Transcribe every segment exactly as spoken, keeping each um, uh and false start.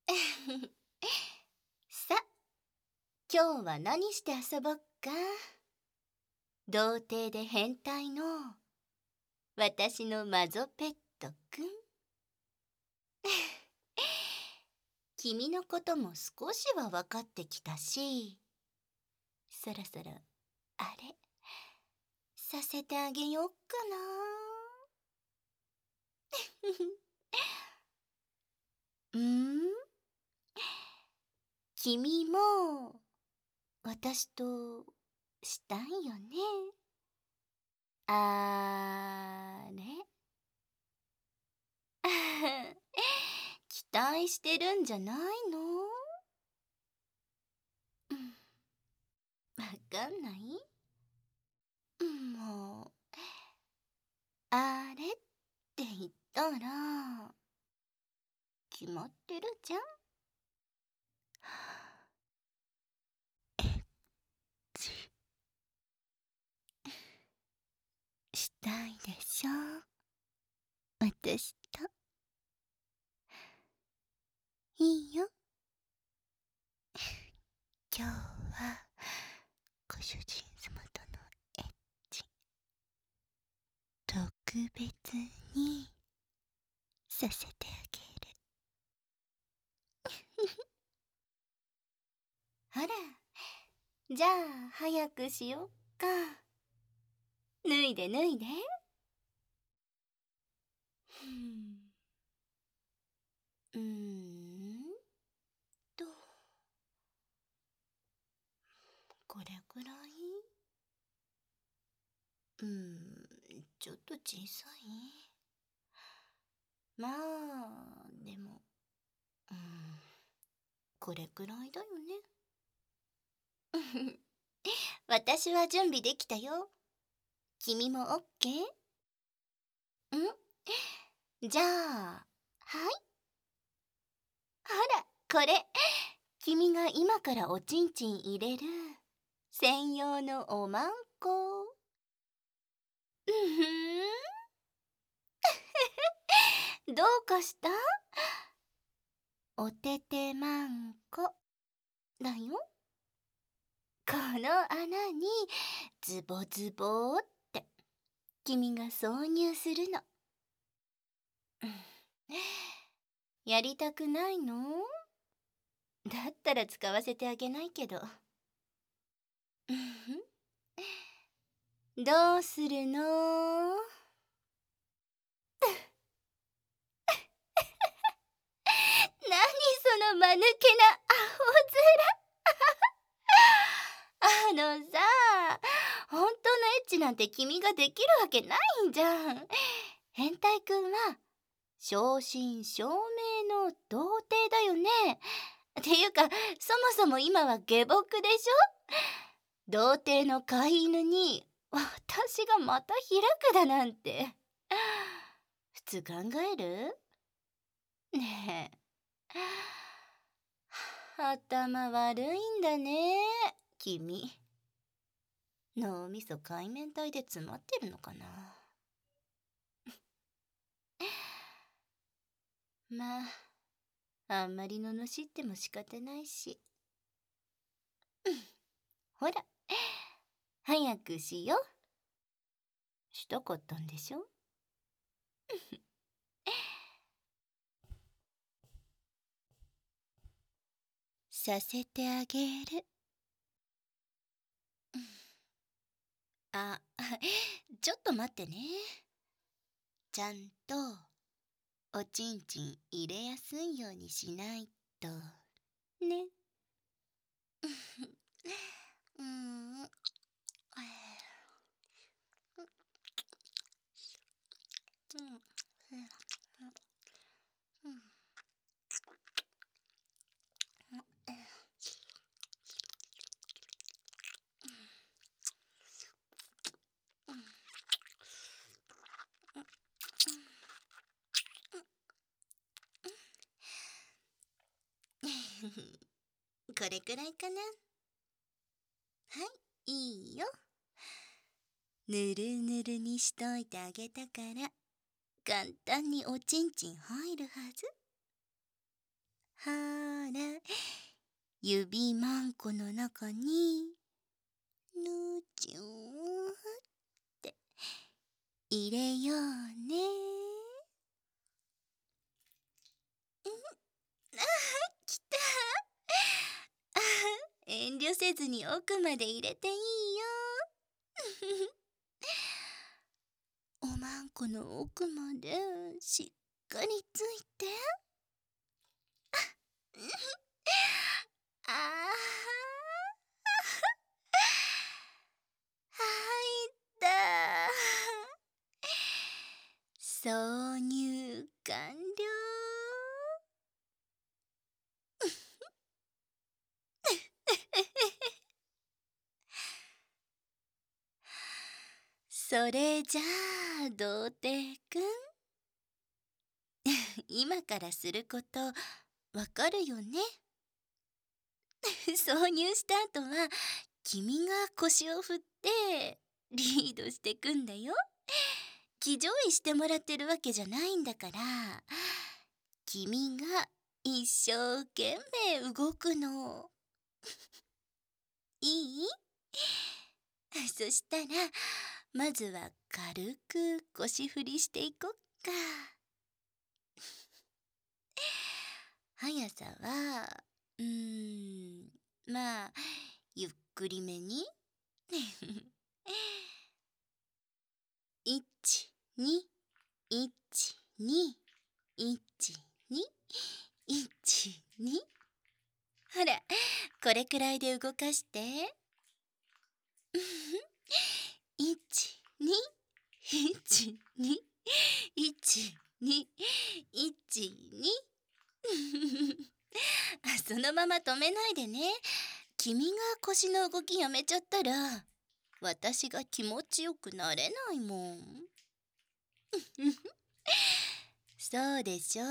さ、今日は何して遊ぼっか。童貞で変態の私のマゾペットくん。君のことも少しは分かってきたし、そろそろあれさせてあげよっかな。うん？君も私としたいよね。あれ期待してるんじゃないの？うん、わかんない？もう、あれって言ったら決まってるじゃん。したいでしょ、私と。いいよ。今日はご主人様とのエッチ、特別にさせてあげる。ほら、じゃあ早くしよっか。脱いで脱いで。うーんと、これくらい？うーん、ちょっと小さい。まあ、でも、うーん、これくらいだよね。私は準備できたよ。君もオッケー？ん？じゃあ、はい。ほら、これ、君が今からおちんちん入れる専用のおまんこ。うふん。どうかした？おててまんこだよ。この穴にズボズボーって君が挿入するの。やりたくないの？だったら使わせてあげないけど。どうするの？何その間抜けなアホ面。あのさ、本当のエッチなんて君ができるわけないんじゃん。変態くんは正真正銘の童貞だよね。っていうか、そもそも今は下僕でしょ。童貞の飼い犬に私がまた開くだなんて。普通考える？ねえ。頭悪いんだね、君。脳みそ海綿体で詰まってるのかな。まあ、あんまり罵っても仕方ないし。ほら、早くしよう。したかったんでしょ。させてあげる。あ、ちょっと待ってね。ちゃんとおちんちん入れやすいようにしないとね。うん。これくらいかな。はい、いいよ。ぬるぬるにしといてあげたから簡単におちんちん入るはず。はら指まんこの中にぬちゅーって入れようね。きた。あ、遠慮せずに奥まで入れていいよ。おまんこの奥までしっかりついて。ああ、入った。挿入完了。それじゃあ童貞くん今からすることわかるよね。挿入した後は君が腰を振ってリードしてくんだよ。騎乗位してもらってるわけじゃないんだから、君が一生懸命動くの。いい？そしたらまずは軽く腰振りしていこっか。速さはうーんまあゆっくりめにいちにいちにいちにいちにほらこれくらいで動かして。いちにいちにいちにいちにそのまま止めないでね。君が腰の動きやめちゃったら私が気持ちよくなれないもん。そうでしょ。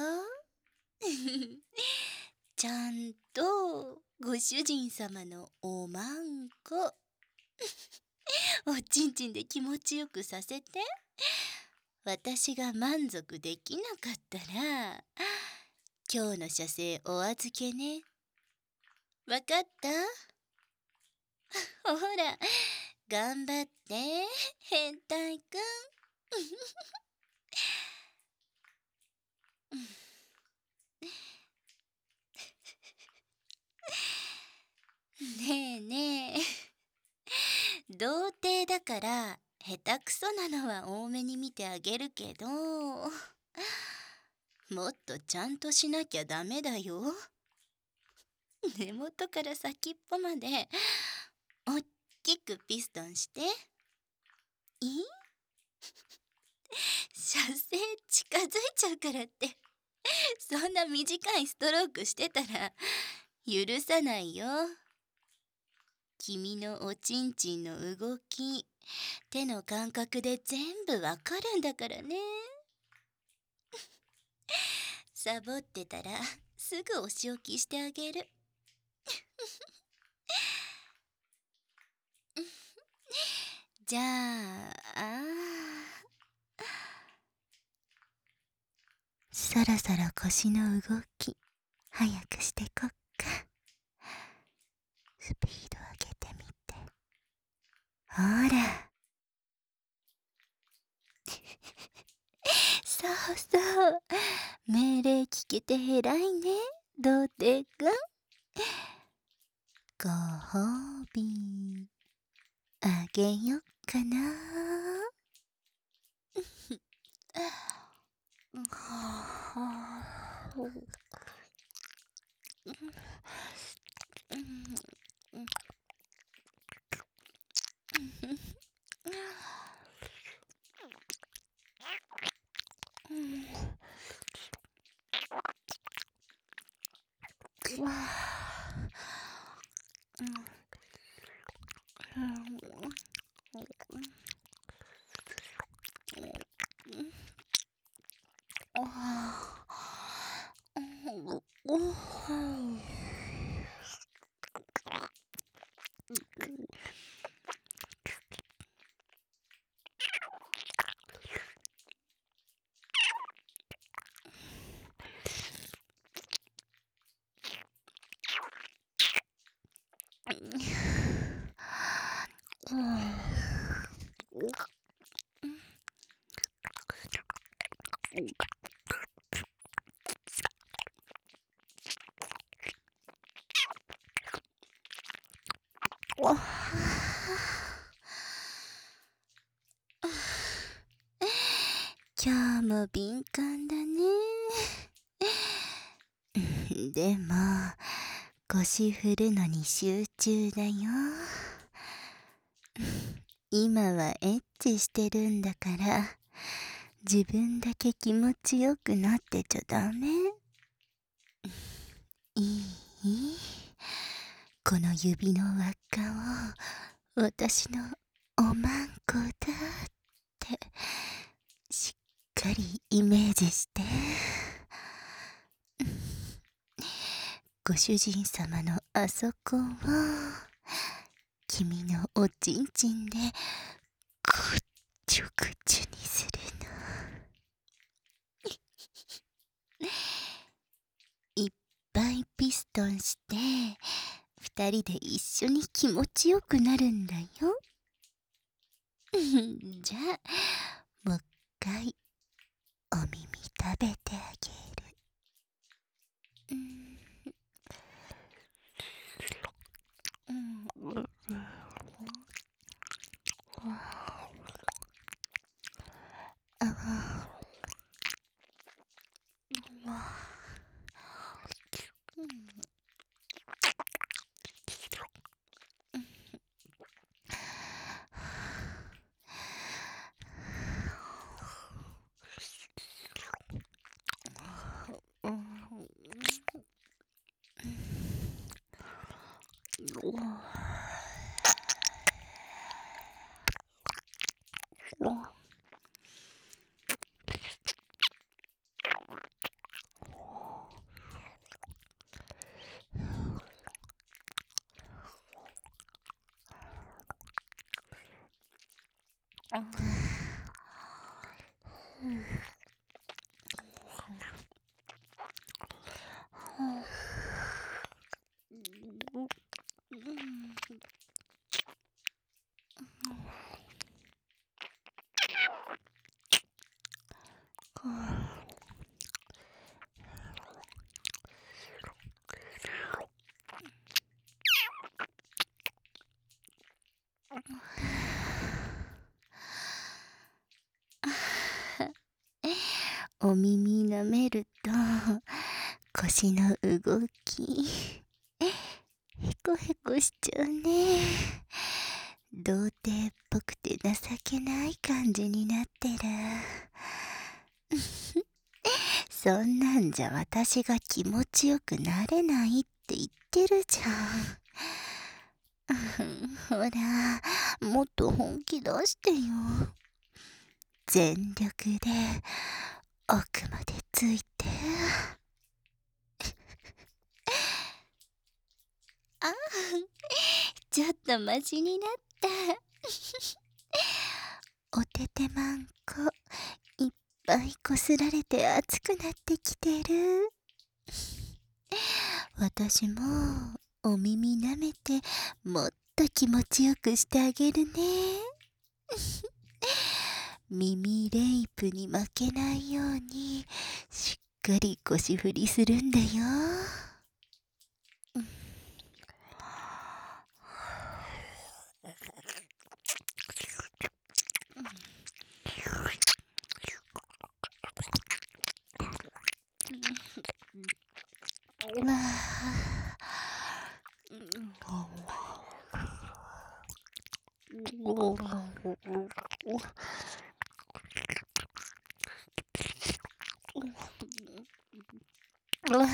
ちゃんとご主人様のおまんこおちんちんで気持ちよくさせて。私が満足できなかったら今日の射精お預けね。わかった？ほら頑張って変態くん。ねえねえ童貞だから下手くそなのは多めに見てあげるけど、もっとちゃんとしなきゃダメだよ。根元から先っぽまでおっきくピストンして。いい？射精近づいちゃうからってそんな短いストロークしてたら許さないよ。君のおちんちんの動き手の感覚で全部わかるんだからね。サボってたらすぐお仕置きしてあげる。じゃああそろそろ腰の動き早くしてこっか。スピード上げてみて。ほらそうそう命令聞けて偉いね童貞くん。ご褒美あげよっかな。 今日も敏感だね。でも腰振るのに集中だよ。今はエッチしてるんだから自分だけ気持ちよくなってちゃダメ。いい？この指の輪っかを私のおまんこだってしっかりイメージして。ご主人様のあそこを君のおちんちんでぐっちゅぐちゅにするの。いっぱいピストンして二人で一緒に気持ちよくなるんだよ。じゃあもう一回お耳食べてあげる。うんうんあお耳舐めると腰の動きへこへこしちゃうね。童貞っぽくて情けない感じになってる。そんなんじゃ私が気持ちよくなれないって言ってるじゃん。ほらもっと本気出してよ。全力で奥までついて。あ、ちょっとマシになった。おててまんこいっぱいこすられて熱くなってきてる。私もお耳舐めてもっと気持ちよくしてあげるね。耳レイプに負けないようにしっかり腰振りするんだよ。うわうわ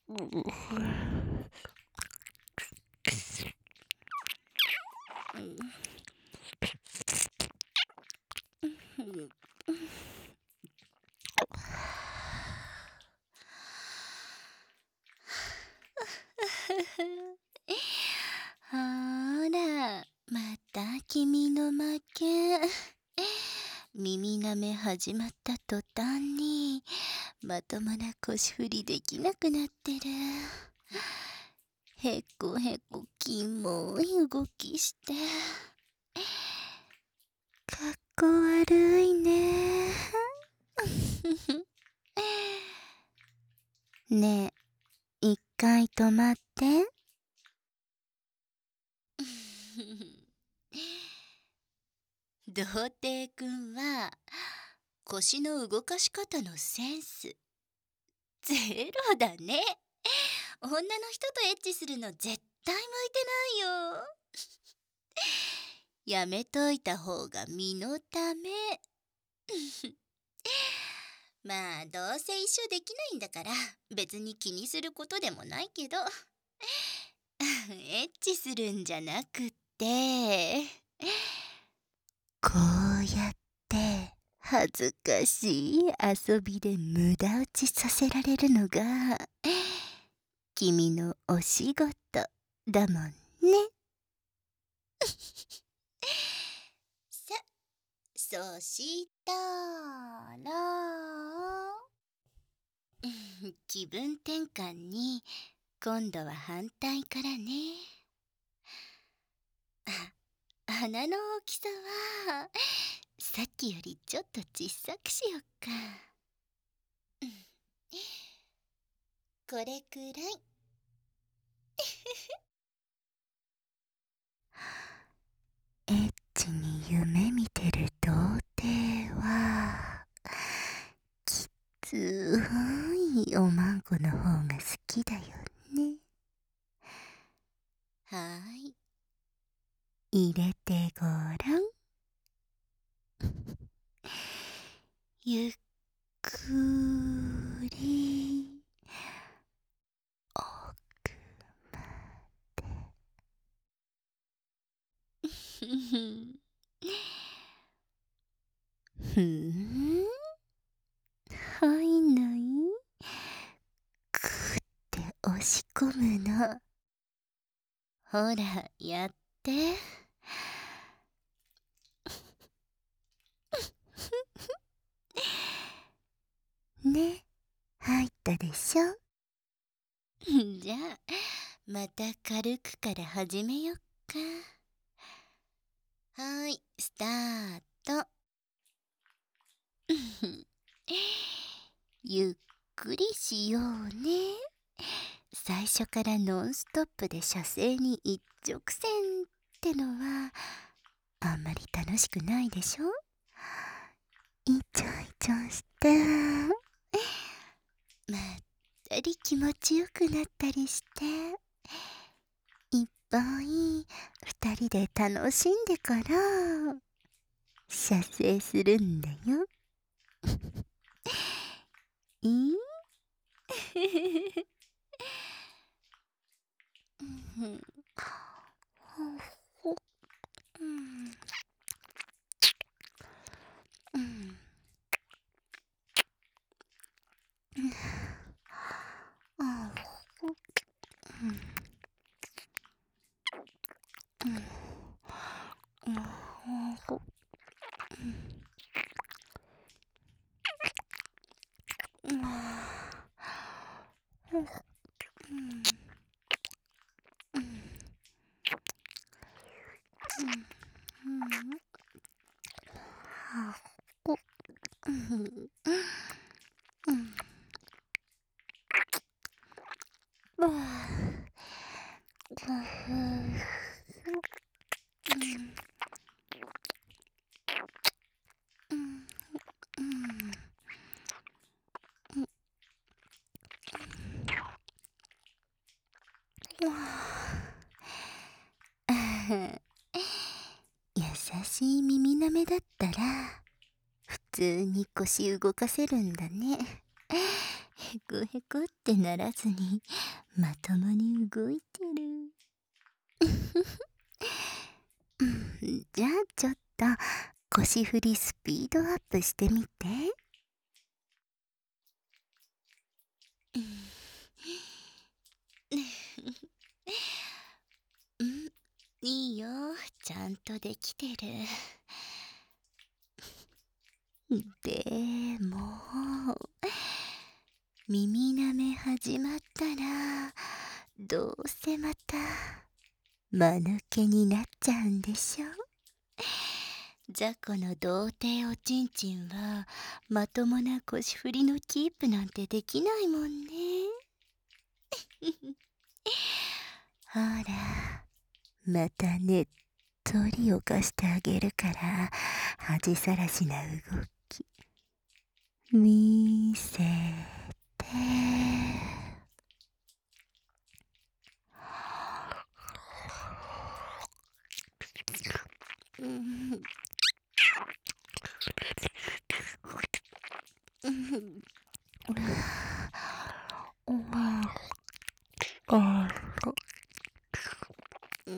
ほら、また君の負け。耳舐め始まった途端にまともな腰振りできなくなってる。へこへこキモい動きして、かっこ悪いね。ねえ、一回止まって。童貞くんは腰の動かし方のセンスゼロだね。女の人とエッチするの絶対向いてないよ。やめといた方が身のため。まあどうせ一生できないんだから別に気にすることでもないけど、エッチするんじゃなくってこうやって恥ずかしい遊びで無駄打ちさせられるのが君のお仕事だもんね。さ、そしたら気分転換に今度は反対からね。あ、穴の大きさはさっきよりちょっと小さくしよっか。これくらい。エッチに夢見てる童貞はきついおまんこの方が好きだよね。はーい、入れてごらん。ゆっくり奥まで。ふん、入んない？くーって押し込むの。ほら、やって。ね、入ったでしょ。じゃあまた軽くから始めよっか。はーい、スタート。ゆっくりしようね。最初からノンストップで射精に一直線ってのはあんまり楽しくないでしょ。イチャイチャしてまったり気持ちよくなったりして、いっぱい二人で楽しんでから射精するんだよ。いい優しい耳なめだったら普通に腰動かせるんだね。 へこへこってならずにまともに動いてる。じゃあちょっと腰振りスピードアップしてみて。うん、いいよ、ちゃんとできてる。でも耳なめ始まったらどうせまた間抜けになっちゃうんでしょ。雑魚の童貞おちんちんはまともな腰振りのキープなんてできないもんね。ほら、またねっとりをかしてあげるから恥さらしな動き見せて。うん、うん、うん、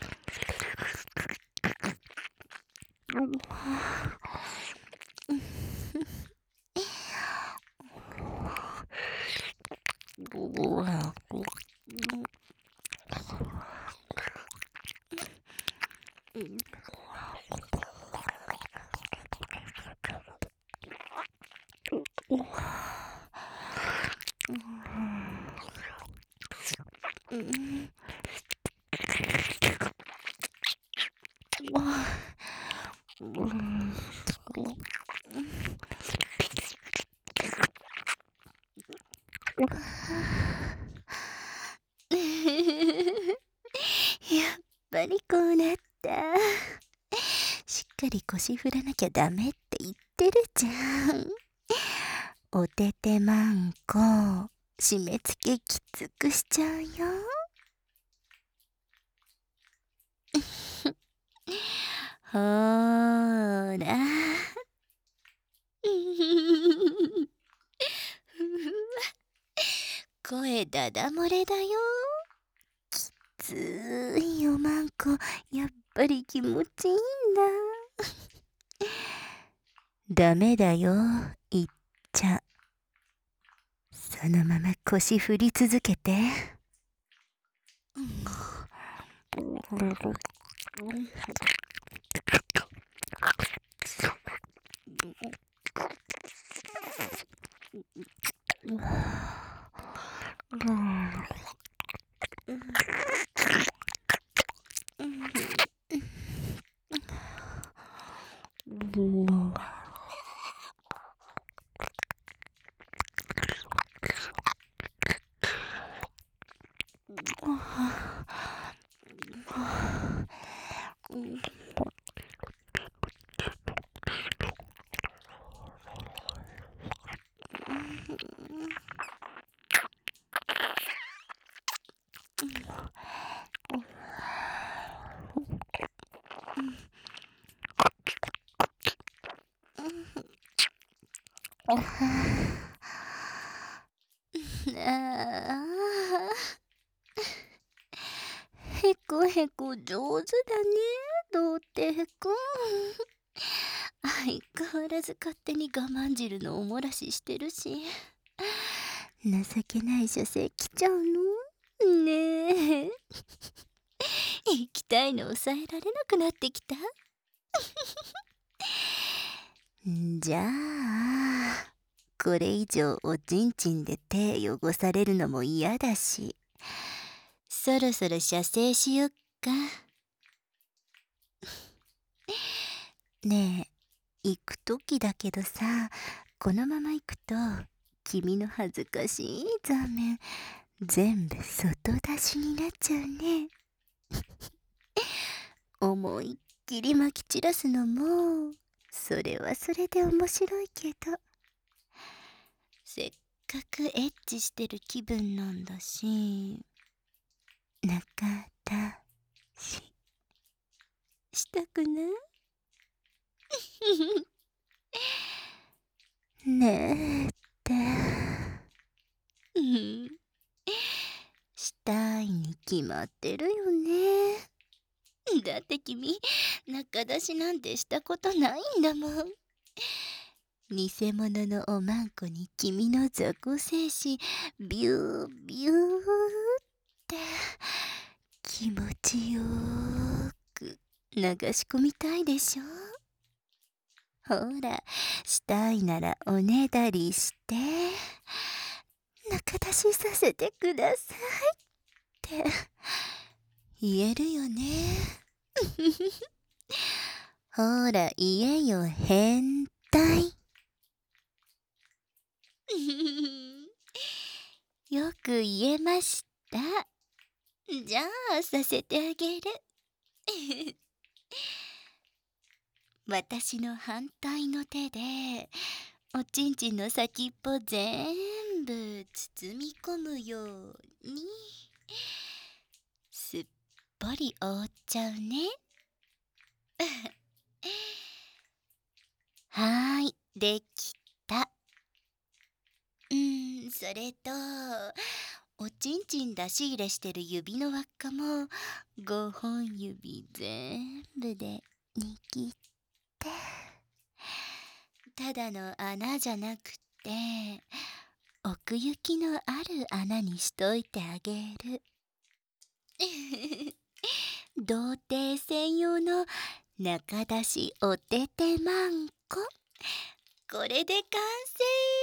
やっぱりこうなった。しっかり腰振らなきゃダメって言ってるじゃん。おててまんこ締め付けきつくしちゃうよ。ほーら声ダダ漏れだよ。きついおまんこやっぱり気持ちいいんだ。ダメだよいっちゃ。そのまま腰振り続けて。あへこへこ上手だね、童貞くん。相変わらず勝手に我慢汁のおもらししてるし。情けない女性来ちゃうのねえ。行きたいの抑えられなくなってきた。じゃあこれ以上おちんちんで手汚されるのも嫌だし、そろそろ射精しよっか。ねえ、行く時だけどさ、このまま行くと君の恥ずかしい座面全部外出しになっちゃうね。思いっきりまき散らすのもそれはそれで面白いけど、せっかくエッチしてる気分なんだし、仲出ししたくない？ねえって。 うん、したいに決まってるよね。だって君、仲出しなんてしたことないんだもん。偽物のおまんこに君の雑魚精子ビュービューって気持ちよーく流し込みたいでしょ。ほら、したいならおねだりして仲出しさせてくださいって言えるよね。ほら言えよ変態。よく言えました。じゃあさせてあげる。私の反対の手でおちんちんの先っぽ全部包み込むようにすっぽり覆っちゃうね。はーい、できた。うーん、それとおちんちん出し入れしてる指の輪っかもごほん指全部で握って、ただの穴じゃなくて奥行きのある穴にしといてあげる。童貞専用の中出しおててまんこ。これで完成。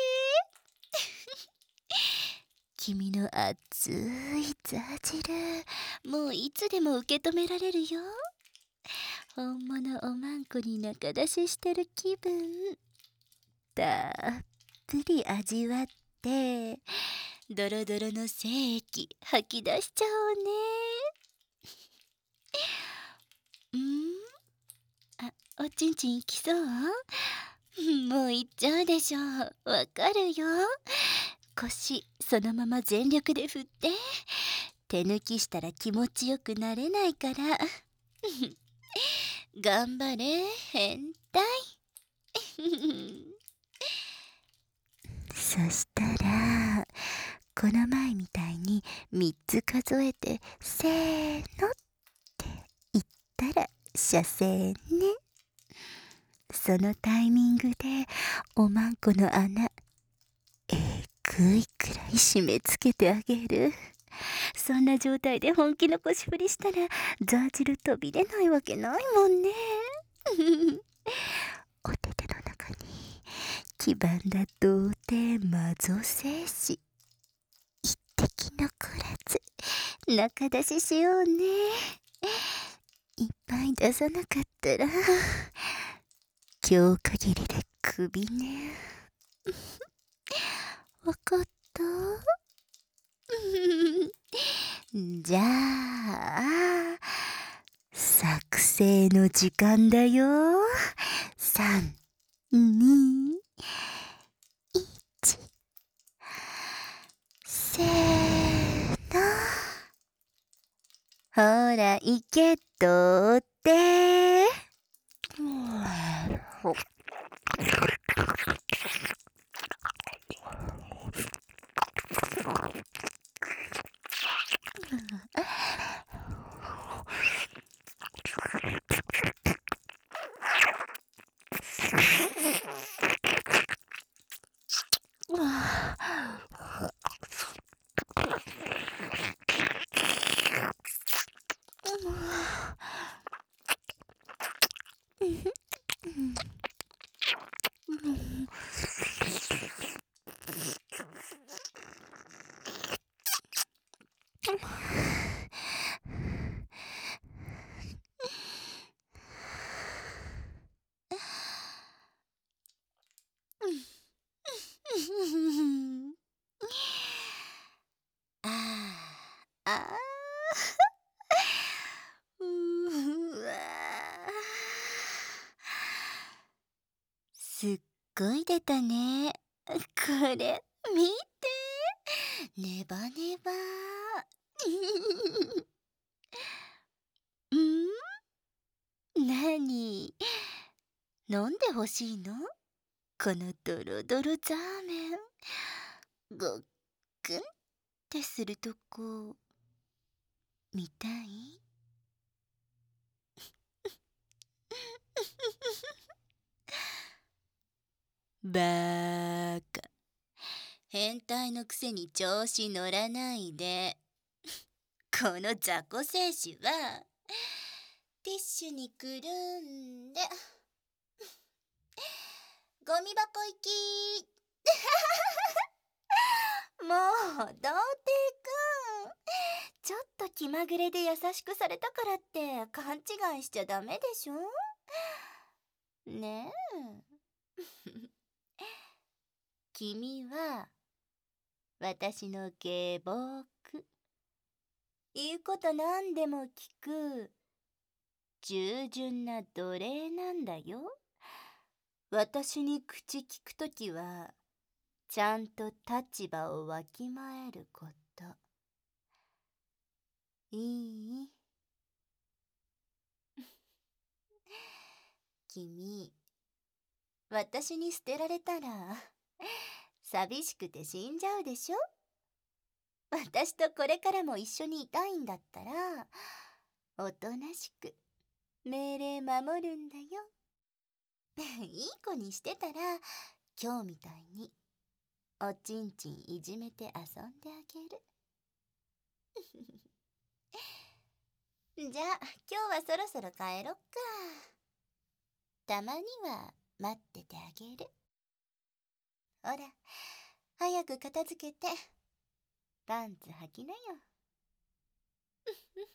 君の熱いザ汁、もういつでも受け止められるよ。本物おまんこに中出ししてる気分たっぷり味わって、ドロドロの精液吐き出しちゃおうね。んあ、おちんちんいきそう？もういっちゃうでしょ。わかるよ。腰そのまま全力で振って、手抜きしたら気持ちよくなれないから。頑張れ変態。そしたらこの前みたいにみっつ数えてせーのって言ったら射精ね。そのタイミングでおまんこの穴えぐいくらい締め付けてあげる。そんな状態で本気の腰振りしたらザー汁飛び出ないわけないもんね。お手手の中に黄ばんだ童貞マゾ精子一滴残らず中出ししようね。いっぱい出さなかったら今日限りでクビね。わかった？じゃあ作成の時間だよ。さん、に、いち、せーの。ほらいけとってあーあーうわすっごい出たね。これ見て、ネバネバ。ん？なに飲んでほしいの？このドロドロザーメンごっグンってするとこ見たい？バーカ。変態のくせに調子乗らないで。この雑魚精子はティッシュにくるんでゴミ箱行き。もう童貞くん、ちょっと気まぐれで優しくされたからって勘違いしちゃダメでしょねえ。君は私の下僕、言うこと何でも聞く従順な奴隷なんだよ。私に口聞くときはちゃんと立場をわきまえること。いい？君、私に捨てられたら寂しくて死んじゃうでしょ。私とこれからも一緒にいたいんだったらおとなしく命令守るんだよ。いい子にしてたら今日みたいにおちんちんいじめて遊んであげる。じゃあ今日はそろそろ帰ろっか。たまには待っててあげる。ほら、早く片付けてパンツ履きなよ。